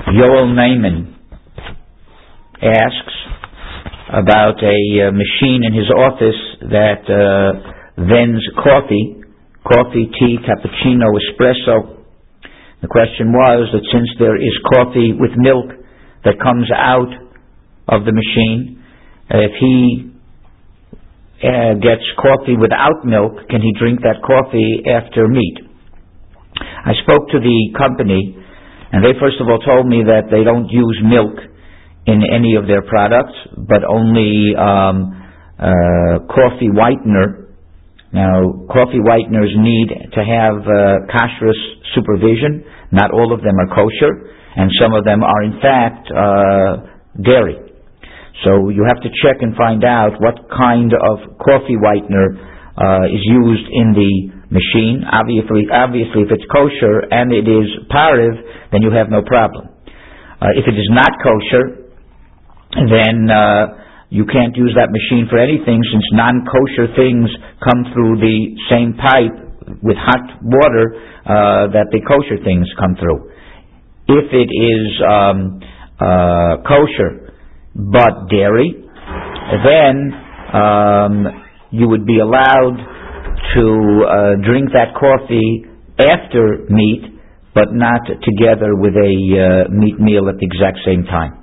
Yoel Naiman asks about a machine in his office that vends coffee, tea, cappuccino, espresso. The question was that since there is coffee with milk that comes out of the machine, if he gets coffee without milk, can he drink that coffee after meat? I spoke to the company, and they first of all told me that they don't use milk in any of their products, but only coffee whitener. Now, coffee whiteners need to have kashrus supervision. Not all of them are kosher, and some of them are in fact dairy. So you have to check and find out what kind of coffee whitener is used in the machine. Obviously, if it's kosher and it is pariv, then you have no problem. If it is not kosher, then you can't use that machine for anything, since non-kosher things come through the same pipe with hot water that the kosher things come through. If it is kosher but dairy, then you would be allowed to drink that coffee after meat, but not together with a meat meal at the exact same time.